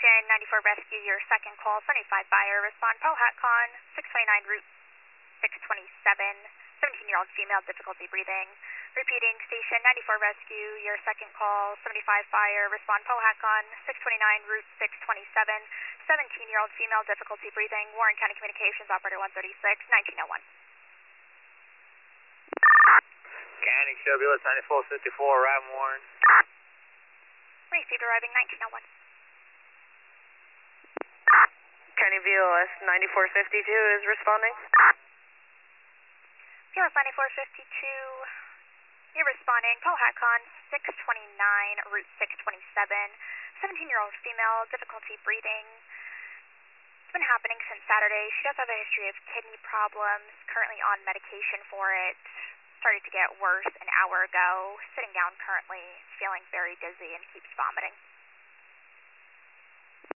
Station 94 Rescue, your second call, 75 Fire, respond Powhatan, 629 Route 627, 17-year-old female, difficulty breathing. Repeating, Station 94 Rescue, your second call, 75 Fire, respond Powhatan, 629 Route 627, 17-year-old female, difficulty breathing. Warren County Communications, Operator 136, 1901. County, Chevrolet 9454, arriving Warren. Received, arriving 1901. County VOS 9452 is responding. VOS 9452, you're responding, Powhatan, 629, Route 627, 17-year-old female, difficulty breathing. It's been happening since Saturday. She does have a history of kidney problems, currently on medication for it. Started to get worse an hour ago. Sitting down currently, feeling very dizzy and keeps vomiting.